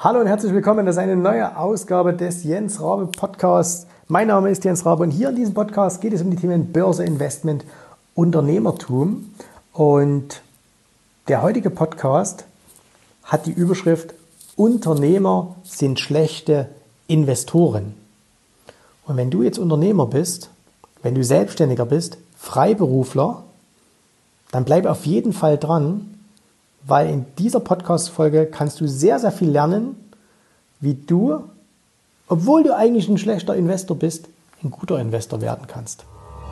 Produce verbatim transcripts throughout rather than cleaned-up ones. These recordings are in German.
Hallo und herzlich willkommen, das ist eine neue Ausgabe des Jens Rabe Podcasts. Mein Name ist Jens Rabe und hier in diesem Podcast geht es um die Themen Börse, Investment, Unternehmertum. Und der heutige Podcast hat die Überschrift Unternehmer sind schlechte Investoren. Und wenn du jetzt Unternehmer bist, wenn du Selbstständiger bist, Freiberufler, dann bleib auf jeden Fall dran, weil in dieser Podcast-Folge kannst du sehr, sehr viel lernen, wie du, obwohl du eigentlich ein schlechter Investor bist, ein guter Investor werden kannst.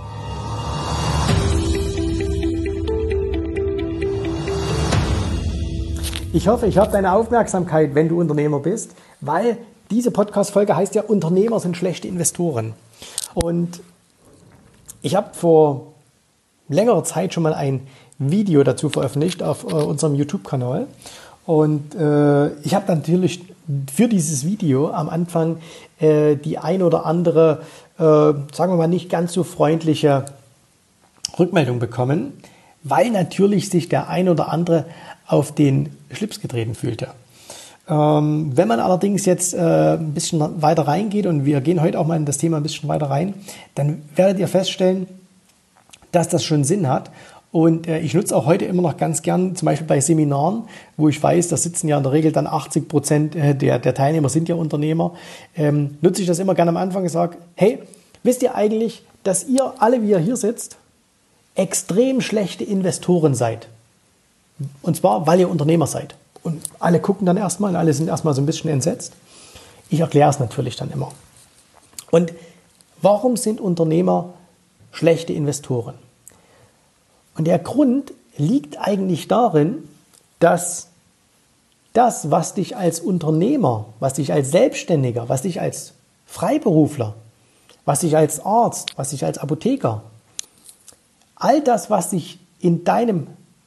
Ich hoffe, ich habe deine Aufmerksamkeit, wenn du Unternehmer bist, weil diese Podcast-Folge heißt ja, Unternehmer sind schlechte Investoren. Und ich habe vor längerer Zeit schon mal ein Video dazu veröffentlicht auf äh, unserem YouTube-Kanal. Und äh, ich habe natürlich für dieses Video am Anfang äh, die ein oder andere, äh, sagen wir mal, nicht ganz so freundliche Rückmeldung bekommen, weil natürlich sich der ein oder andere auf den Schlips getreten fühlte. Ähm, wenn man allerdings jetzt äh, ein bisschen weiter reingeht, und wir gehen heute auch mal in das Thema ein bisschen weiter rein, dann werdet ihr feststellen, dass das schon Sinn hat. Und äh, ich nutze auch heute immer noch ganz gern, zum Beispiel bei Seminaren, wo ich weiß, da sitzen ja in der Regel dann achtzig Prozent der, der Teilnehmer sind ja Unternehmer, ähm, nutze ich das immer gerne am Anfang und sage, hey, wisst ihr eigentlich, dass ihr alle, wie ihr hier sitzt, extrem schlechte Investoren seid? Und zwar, weil ihr Unternehmer seid. Und alle gucken dann erstmal und alle sind erstmal so ein bisschen entsetzt. Ich erkläre es natürlich dann immer. Und warum sind Unternehmer schlechte Investoren? Und der Grund liegt eigentlich darin, dass das, was dich als Unternehmer, was dich als Selbstständiger, was dich als Freiberufler, was dich als Arzt, was dich als Apotheker, all das, was dich in deinem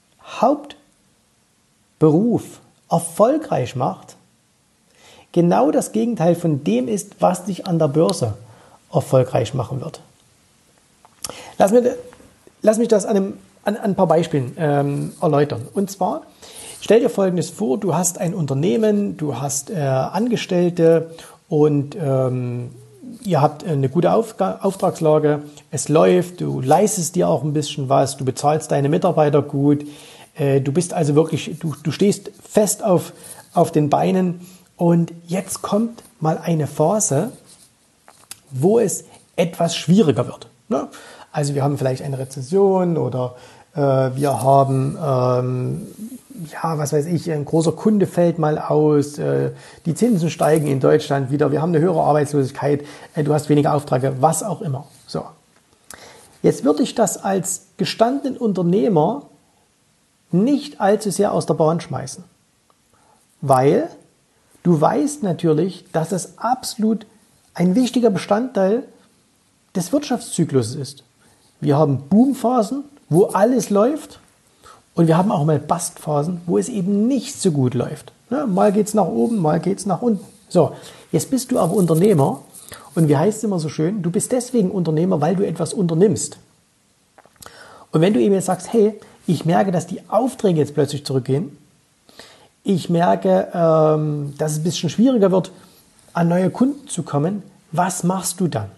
Hauptberuf erfolgreich macht, genau das Gegenteil von dem ist, was dich an der Börse erfolgreich machen wird. Lass mich, lass mich das an, einem, an, an ein paar Beispielen ähm, erläutern. Und zwar, stell dir Folgendes vor, du hast ein Unternehmen, du hast äh, Angestellte und ähm, ihr habt eine gute Auf- Auftragslage, es läuft, du leistest dir auch ein bisschen was, du bezahlst deine Mitarbeiter gut, äh, du bist also wirklich, du, du stehst fest auf, auf den Beinen und jetzt kommt mal eine Phase, wo es etwas schwieriger wird. Ne? Also wir haben vielleicht eine Rezession oder äh, wir haben, ähm, ja, was weiß ich, ein großer Kunde fällt mal aus, äh, die Zinsen steigen in Deutschland wieder, wir haben eine höhere Arbeitslosigkeit, äh, du hast weniger Aufträge, was auch immer. So. Jetzt würde ich das als gestandenen Unternehmer nicht allzu sehr aus der Bahn schmeißen, weil du weißt natürlich, dass es absolut ein wichtiger Bestandteil des Wirtschaftszyklus ist. Wir haben Boomphasen, wo alles läuft, und wir haben auch mal Bustphasen, wo es eben nicht so gut läuft. Ja, mal geht es nach oben, mal geht es nach unten. So, jetzt bist du aber Unternehmer, und wie heißt es immer so schön, du bist deswegen Unternehmer, weil du etwas unternimmst. Und wenn du eben jetzt sagst, hey, ich merke, dass die Aufträge jetzt plötzlich zurückgehen, ich merke, ähm, dass es ein bisschen schwieriger wird, an neue Kunden zu kommen, was machst du dann?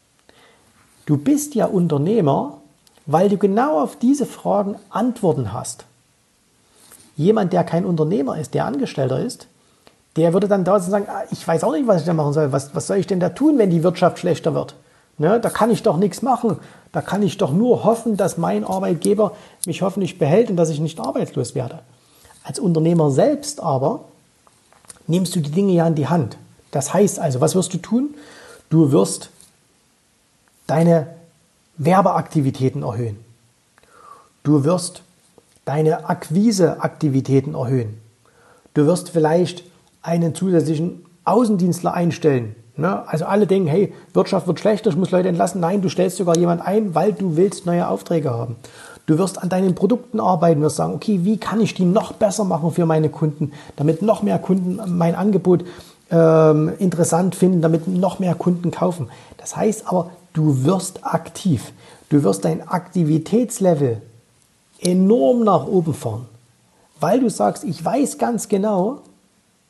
Du bist ja Unternehmer, weil du genau auf diese Fragen Antworten hast. Jemand, der kein Unternehmer ist, der Angestellter ist, der würde dann da sagen, ah, ich weiß auch nicht, was ich da machen soll. Was, was soll ich denn da tun, wenn die Wirtschaft schlechter wird? Ne, da kann ich doch nichts machen. Da kann ich doch nur hoffen, dass mein Arbeitgeber mich hoffentlich behält und dass ich nicht arbeitslos werde. Als Unternehmer selbst aber nimmst du die Dinge ja in die Hand. Das heißt also, was wirst du tun? Du wirst deine Werbeaktivitäten erhöhen. Du wirst deine Akquiseaktivitäten erhöhen. Du wirst vielleicht einen zusätzlichen Außendienstler einstellen. Ne? Also alle denken, hey, Wirtschaft wird schlechter, ich muss Leute entlassen. Nein, du stellst sogar jemanden ein, weil du willst neue Aufträge haben. Du wirst an deinen Produkten arbeiten, wirst sagen, okay, wie kann ich die noch besser machen für meine Kunden, damit noch mehr Kunden mein Angebot ähm, interessant finden, damit noch mehr Kunden kaufen. Das heißt aber, du wirst aktiv. Du wirst dein Aktivitätslevel enorm nach oben fahren, weil du sagst, ich weiß ganz genau,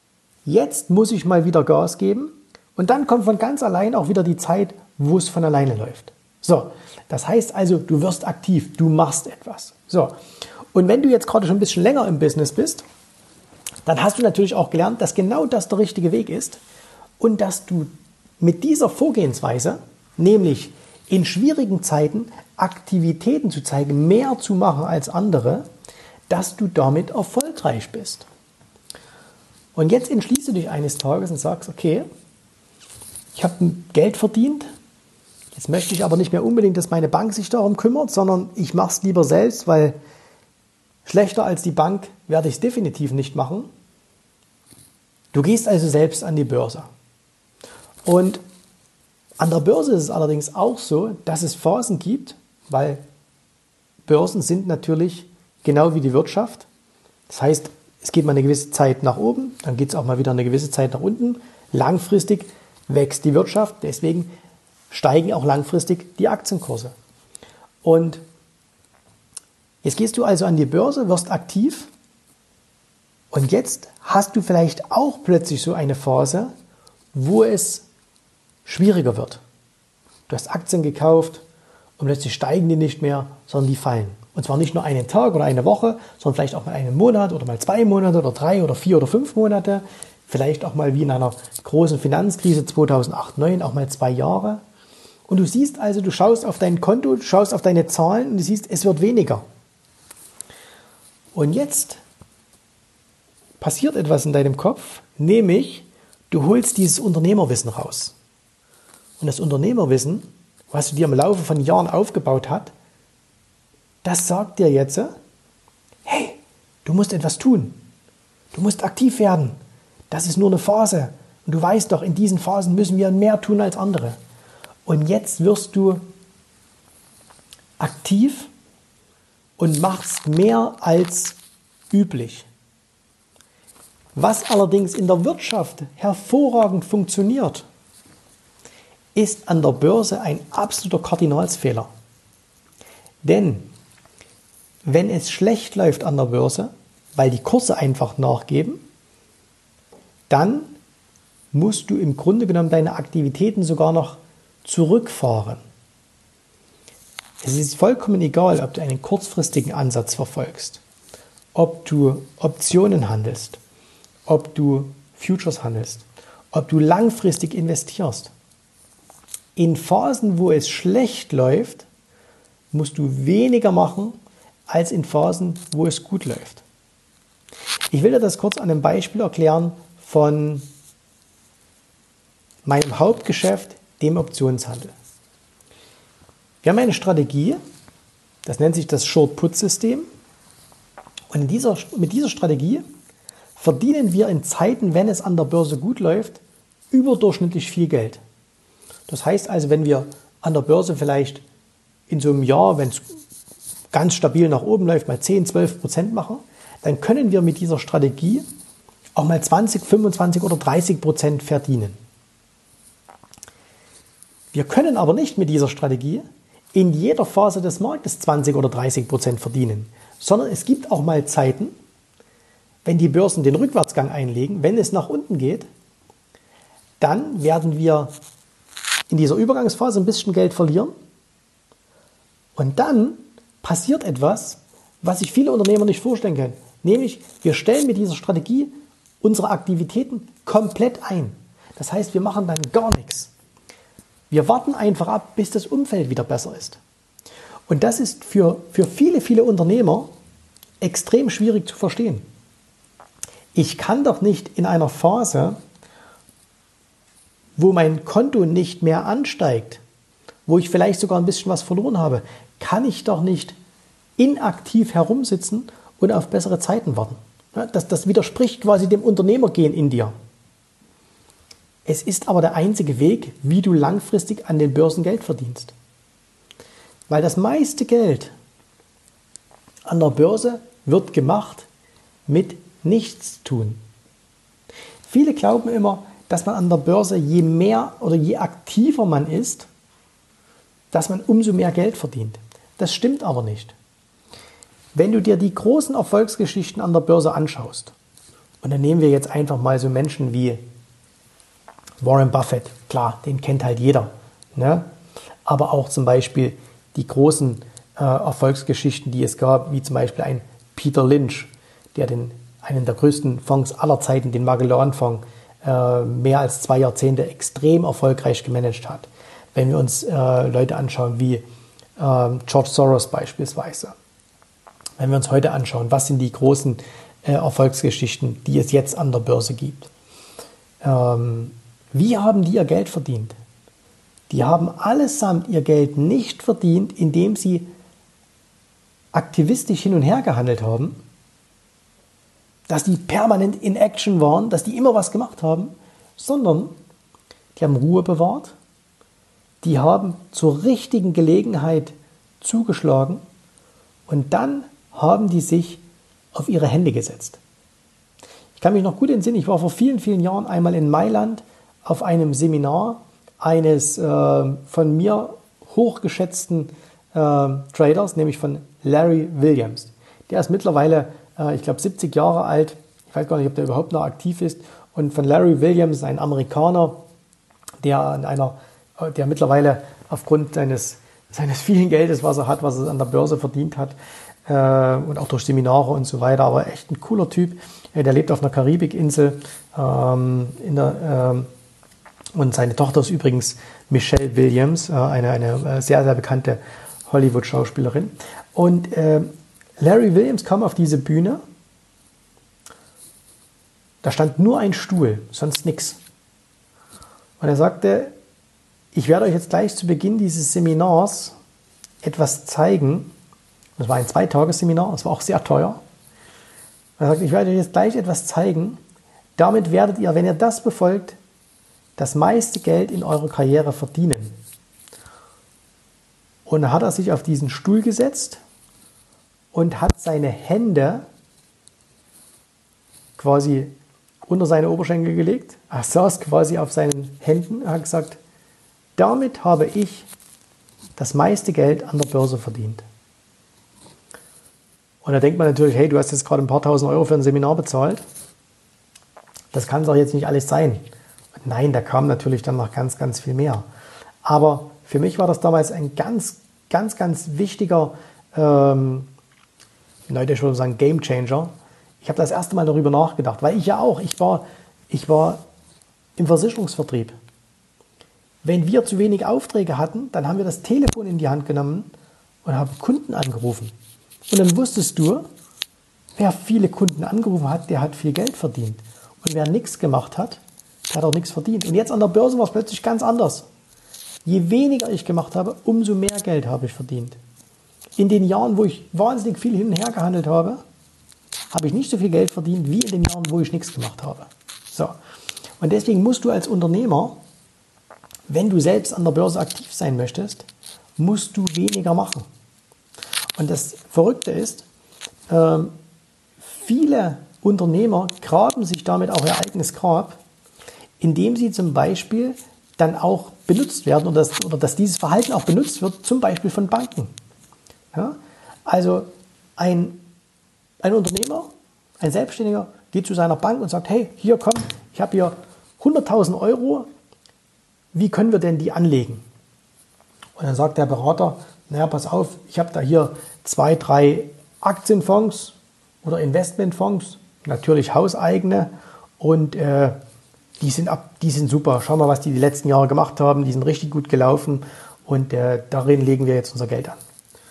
Jetzt muss ich mal wieder Gas geben und dann kommt von ganz allein auch wieder die Zeit, wo es von alleine läuft. So, das heißt also, du wirst aktiv, du machst etwas. So, und wenn du jetzt gerade schon ein bisschen länger im Business bist, dann hast du natürlich auch gelernt, dass genau das der richtige Weg ist und dass du mit dieser Vorgehensweise, nämlich in schwierigen Zeiten Aktivitäten zu zeigen, mehr zu machen als andere, dass du damit erfolgreich bist. Und jetzt entschließt du dich eines Tages und sagst, okay, ich habe Geld verdient, jetzt möchte ich aber nicht mehr unbedingt, dass meine Bank sich darum kümmert, sondern ich mache es lieber selbst, weil schlechter als die Bank werde ich es definitiv nicht machen. Du gehst also selbst an die Börse. Und an der Börse ist es allerdings auch so, dass es Phasen gibt, weil Börsen sind natürlich genau wie die Wirtschaft. Das heißt, es geht mal eine gewisse Zeit nach oben, dann geht es auch mal wieder eine gewisse Zeit nach unten. Langfristig wächst die Wirtschaft, deswegen steigen auch langfristig die Aktienkurse. Und jetzt gehst du also an die Börse, wirst aktiv und jetzt hast du vielleicht auch plötzlich so eine Phase, wo es schwieriger wird. Du hast Aktien gekauft und plötzlich steigen die nicht mehr, sondern die fallen. Und zwar nicht nur einen Tag oder eine Woche, sondern vielleicht auch mal einen Monat oder mal zwei Monate oder drei oder vier oder fünf Monate. Vielleicht auch mal wie in einer großen Finanzkrise zweitausendacht, zweitausendneun, auch mal zwei Jahre. Und du siehst also, du schaust auf dein Konto, du schaust auf deine Zahlen und du siehst, es wird weniger. Und jetzt passiert etwas in deinem Kopf, nämlich du holst dieses Unternehmerwissen raus. Und das Unternehmerwissen, was du dir im Laufe von Jahren aufgebaut hast, das sagt dir jetzt, hey, du musst etwas tun. Du musst aktiv werden. Das ist nur eine Phase. Und du weißt doch, in diesen Phasen müssen wir mehr tun als andere. Und jetzt wirst du aktiv und machst mehr als üblich. Was allerdings in der Wirtschaft hervorragend funktioniert, ist an der Börse ein absoluter Kardinalsfehler. Denn wenn es schlecht läuft an der Börse, weil die Kurse einfach nachgeben, dann musst du im Grunde genommen deine Aktivitäten sogar noch zurückfahren. Es ist vollkommen egal, ob du einen kurzfristigen Ansatz verfolgst, ob du Optionen handelst, ob du Futures handelst, ob du langfristig investierst. In Phasen, wo es schlecht läuft, musst du weniger machen als in Phasen, wo es gut läuft. Ich will dir das kurz an einem Beispiel erklären von meinem Hauptgeschäft, dem Optionshandel. Wir haben eine Strategie, das nennt sich das Short-Put-System. Und in dieser, mit dieser Strategie verdienen wir in Zeiten, wenn es an der Börse gut läuft, überdurchschnittlich viel Geld. Das heißt also, wenn wir an der Börse vielleicht in so einem Jahr, wenn es ganz stabil nach oben läuft, mal zehn, zwölf Prozent machen, dann können wir mit dieser Strategie auch mal zwanzig, fünfundzwanzig oder dreißig Prozent verdienen. Wir können aber nicht mit dieser Strategie in jeder Phase des Marktes zwanzig oder dreißig Prozent verdienen, sondern es gibt auch mal Zeiten, wenn die Börsen den Rückwärtsgang einlegen, wenn es nach unten geht, dann werden wir in dieser Übergangsphase ein bisschen Geld verlieren und dann passiert etwas, was sich viele Unternehmer nicht vorstellen können. Nämlich, wir stellen mit dieser Strategie unsere Aktivitäten komplett ein. Das heißt, wir machen dann gar nichts. Wir warten einfach ab, bis das Umfeld wieder besser ist. Und das ist für, für viele, viele Unternehmer extrem schwierig zu verstehen. Ich kann doch nicht in einer Phase, wo mein Konto nicht mehr ansteigt, wo ich vielleicht sogar ein bisschen was verloren habe, kann ich doch nicht inaktiv herumsitzen und auf bessere Zeiten warten. Das, das widerspricht quasi dem Unternehmergehen in dir. Es ist aber der einzige Weg, wie du langfristig an den Börsen Geld verdienst. Weil das meiste Geld an der Börse wird gemacht mit Nichtstun. Viele glauben immer, dass man an der Börse, je mehr oder je aktiver man ist, dass man umso mehr Geld verdient. Das stimmt aber nicht. Wenn du dir die großen Erfolgsgeschichten an der Börse anschaust Und dann nehmen wir jetzt einfach mal so Menschen wie Warren Buffett. Klar, den kennt halt jeder. Ne? Aber auch zum Beispiel die großen äh, Erfolgsgeschichten, die es gab, wie zum Beispiel ein Peter Lynch, der den, einen der größten Fonds aller Zeiten, den Magellan-Fonds, äh, mehr als zwei Jahrzehnte extrem erfolgreich gemanagt hat. Wenn wir uns äh, Leute anschauen wie äh, George Soros beispielsweise. Wenn wir uns heute anschauen, was sind die großen äh, Erfolgsgeschichten, die es jetzt an der Börse gibt. Ähm, wie haben die ihr Geld verdient? Die haben allesamt ihr Geld nicht verdient, indem sie aktivistisch hin und her gehandelt haben, dass die permanent in Action waren, dass die immer was gemacht haben, sondern die haben Ruhe bewahrt, die haben zur richtigen Gelegenheit zugeschlagen und dann haben die sich auf ihre Hände gesetzt. Ich kann mich noch gut entsinnen, ich war vor vielen, vielen Jahren einmal in Mailand auf einem Seminar eines äh, von mir hochgeschätzten äh, Traders, nämlich von Larry Williams. Der ist mittlerweile, äh, ich glaube, siebzig Jahre alt. Ich weiß gar nicht, ob der überhaupt noch aktiv ist. Und von Larry Williams, ein Amerikaner, der an einer, der mittlerweile aufgrund seines, seines vielen Geldes, was er hat, was er an der Börse verdient hat, äh, und auch durch Seminare und so weiter, aber echt ein cooler Typ. Äh, der lebt auf einer Karibikinsel ähm, in der ähm, und seine Tochter ist übrigens Michelle Williams, eine, eine sehr, sehr bekannte Hollywood-Schauspielerin. Und äh, Larry Williams kam auf diese Bühne, da stand nur ein Stuhl, sonst nichts. Und er sagte, ich werde euch jetzt gleich zu Beginn dieses Seminars etwas zeigen. Das war ein Zweitagesseminar, das war auch sehr teuer. Er sagte, ich werde euch jetzt gleich etwas zeigen. Damit werdet ihr, wenn ihr das befolgt, das meiste Geld in eurer Karriere verdienen. Und dann hat er sich auf diesen Stuhl gesetzt und hat seine Hände quasi unter seine Oberschenkel gelegt. Er saß quasi auf seinen Händen und hat gesagt, damit habe ich das meiste Geld an der Börse verdient. Und da denkt man natürlich, hey, du hast jetzt gerade ein paar tausend Euro für ein Seminar bezahlt. Das kann es doch jetzt nicht alles sein. Nein, da kam natürlich dann noch ganz, ganz viel mehr. Aber für mich war das damals ein ganz, ganz, ganz wichtiger, ähm, Leute, ich würde sagen, Game Changer. Ich habe das erste Mal darüber nachgedacht, weil ich ja auch, ich war, ich war im Versicherungsvertrieb. Wenn wir zu wenig Aufträge hatten, dann haben wir das Telefon in die Hand genommen und haben Kunden angerufen. Und dann wusstest du, wer viele Kunden angerufen hat, der hat viel Geld verdient. Und wer nichts gemacht hat, der hat auch nichts verdient. Und jetzt an der Börse war es plötzlich ganz anders. Je weniger ich gemacht habe, umso mehr Geld habe ich verdient. In den Jahren, wo ich wahnsinnig viel hin und her gehandelt habe, habe ich nicht so viel Geld verdient, wie in den Jahren, wo ich nichts gemacht habe. So. Und deswegen musst du als Unternehmer, wenn du selbst an der Börse aktiv sein möchtest, musst du weniger machen. Und das Verrückte ist, äh, viele Unternehmer graben sich damit auch ihr eigenes Grab, indem sie zum Beispiel dann auch benutzt werden oder, das, oder dass dieses Verhalten auch benutzt wird, zum Beispiel von Banken. Ja? Also ein, ein Unternehmer, ein Selbstständiger geht zu seiner Bank und sagt, hey, hier komm, ich habe hier hunderttausend Euro, wie können wir denn die anlegen? Und dann sagt der Berater, naja, pass auf, ich habe da hier zwei, drei Aktienfonds oder Investmentfonds, natürlich hauseigene und äh, die sind, ab, die sind super. Schau mal, was die die letzten Jahre gemacht haben, die sind richtig gut gelaufen und äh, darin legen wir jetzt unser Geld an.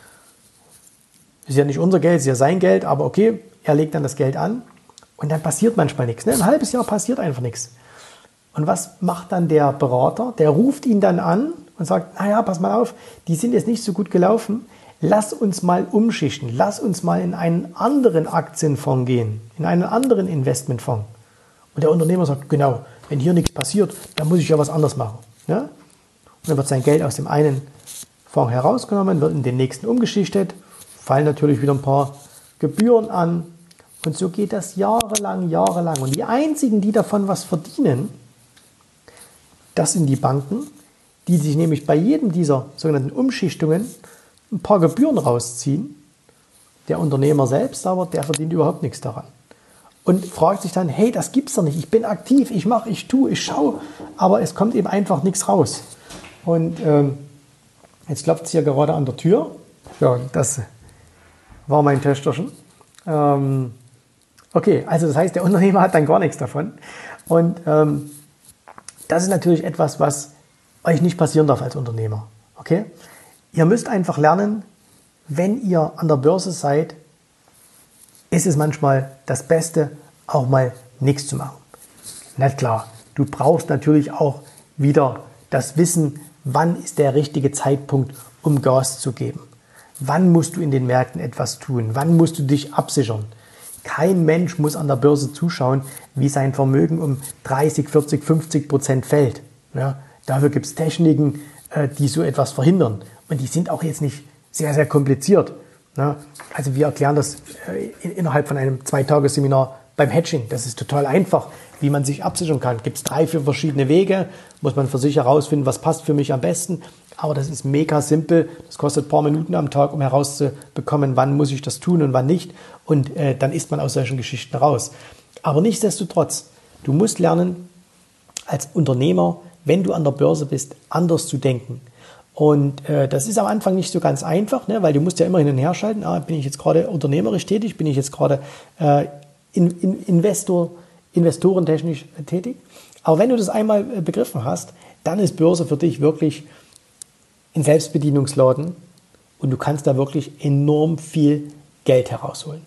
Ist ja nicht unser Geld, ist ja sein Geld, aber okay, er legt dann das Geld an und dann passiert manchmal nichts. Ne? Ein halbes Jahr passiert einfach nichts. Und was macht dann der Berater? Der ruft ihn dann an und sagt, naja, pass mal auf, die sind jetzt nicht so gut gelaufen, lass uns mal umschichten, lass uns mal in einen anderen Aktienfonds gehen, in einen anderen Investmentfonds. Und der Unternehmer sagt, genau, wenn hier nichts passiert, dann muss ich ja was anderes machen. Ja? Und dann wird sein Geld aus dem einen Fonds herausgenommen, wird in den nächsten umgeschichtet, fallen natürlich wieder ein paar Gebühren an und so geht das jahrelang, jahrelang. Und die einzigen, die davon was verdienen, das sind die Banken, die sich nämlich bei jedem dieser sogenannten Umschichtungen ein paar Gebühren rausziehen. Der Unternehmer selbst aber, der verdient überhaupt nichts daran. und fragt sich dann, hey, das gibt's doch nicht, ich bin aktiv, ich mache, ich tue, ich schaue, aber es kommt eben einfach nichts raus. Und ähm, jetzt klopft es hier gerade an der Tür. Ja, das war mein Töchterchen. Ähm, okay, also das heißt, der Unternehmer hat dann gar nichts davon. Und ähm, das ist natürlich etwas, was euch nicht passieren darf als Unternehmer. Okay? Ihr müsst einfach lernen, wenn ihr an der Börse seid, ist es manchmal das Beste, auch mal nichts zu machen. Na klar, du brauchst natürlich auch wieder das Wissen, wann ist der richtige Zeitpunkt, um Gas zu geben. Wann musst du in den Märkten etwas tun? Wann musst du dich absichern? Kein Mensch muss an der Börse zuschauen, wie sein Vermögen um dreißig, vierzig, fünfzig Prozent fällt. Ja, dafür gibt es Techniken, die so etwas verhindern. Und die sind auch jetzt nicht sehr, sehr kompliziert. Ja, also wir erklären das innerhalb von einem Zwei-Tage-Seminar beim Hedging. Das ist total einfach, wie man sich absichern kann. Gibt es drei, vier verschiedene Wege, muss man für sich herausfinden, was passt für mich am besten. Aber das ist mega simpel. Das kostet ein paar Minuten am Tag, um herauszubekommen, wann muss ich das tun und wann nicht. Und äh, dann ist man aus solchen Geschichten raus. Aber nichtsdestotrotz, du musst lernen, als Unternehmer, wenn du an der Börse bist, anders zu denken. Und äh, das ist am Anfang nicht so ganz einfach, ne, weil du musst ja immer hin und her schalten. Ah, bin ich jetzt gerade unternehmerisch tätig? Bin ich jetzt gerade äh, in, in Investor, investorentechnisch tätig? Aber wenn du das einmal äh, begriffen hast, dann ist Börse für dich wirklich ein Selbstbedienungsladen und du kannst da wirklich enorm viel Geld herausholen.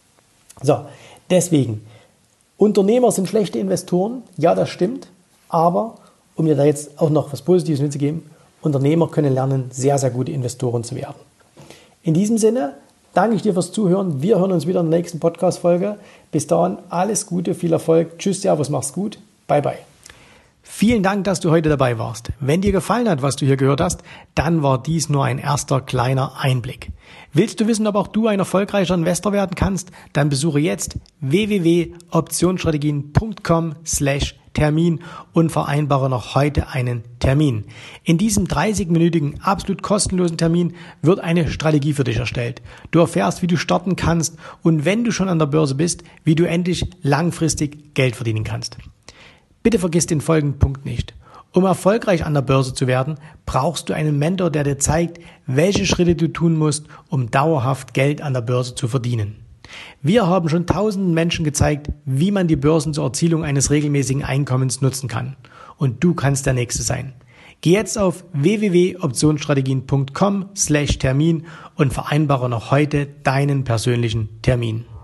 So, deswegen, Unternehmer sind schlechte Investoren, ja, das stimmt, aber um dir da jetzt auch noch was Positives mitzugeben, Unternehmer können lernen, sehr, sehr gute Investoren zu werden. In diesem Sinne danke ich dir fürs Zuhören. Wir hören uns wieder in der nächsten Podcast-Folge. Bis dahin, alles Gute, viel Erfolg. Tschüss, Servus, mach's gut. Bye, bye. Vielen Dank, dass du heute dabei warst. Wenn dir gefallen hat, was du hier gehört hast, dann war dies nur ein erster kleiner Einblick. Willst du wissen, ob auch du ein erfolgreicher Investor werden kannst? Dann besuche jetzt w w w punkt optionsstrategien punkt com slash Termin und vereinbare noch heute einen Termin. In diesem dreißig-minütigen, absolut kostenlosen Termin wird eine Strategie für dich erstellt. Du erfährst, wie du starten kannst und wenn du schon an der Börse bist, wie du endlich langfristig Geld verdienen kannst. Bitte vergiss den folgenden Punkt nicht. Um erfolgreich an der Börse zu werden, brauchst du einen Mentor, der dir zeigt, welche Schritte du tun musst, um dauerhaft Geld an der Börse zu verdienen. Wir haben schon tausenden Menschen gezeigt, wie man die Börsen zur Erzielung eines regelmäßigen Einkommens nutzen kann. Und du kannst der Nächste sein. Geh jetzt auf w w w punkt optionsstrategien punkt com slash Termin und vereinbare noch heute deinen persönlichen Termin.